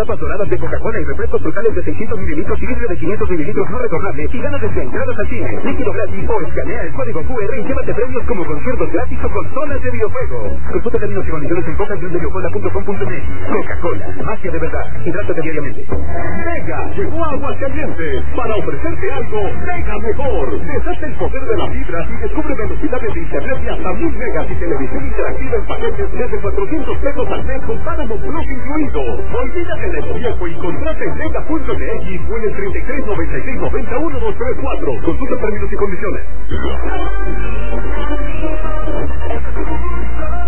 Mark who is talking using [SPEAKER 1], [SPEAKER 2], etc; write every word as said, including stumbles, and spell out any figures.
[SPEAKER 1] tapas doradas de Coca-Cola y refrescos frutales de seiscientos mililitros y vidrio de quinientos mililitros no retornables y gana desde entradas al cine, líquido gratis o escanea el código Q R y llévate premios como conciertos gratis o consolas de videojuegos. Consulta términos y condiciones en coca guion cola punto com punto m x. Coca-Cola, magia de verdad. Hidrátate diariamente.
[SPEAKER 2] Mega llegó a Aguascalientes para ofrecerte algo mega mejor. Deshazte el poder de la fibra y descubre velocidades de internet de hasta mil megas y televisión interactiva en paquetes desde cuatrocientos pesos al mes con Paramount Plus incluido. Olvídate de lo viejo y contrata en mega punto m x o en el treinta y tres noventa y seis noventa uno dos tres cuatro. Consulta términos y condiciones.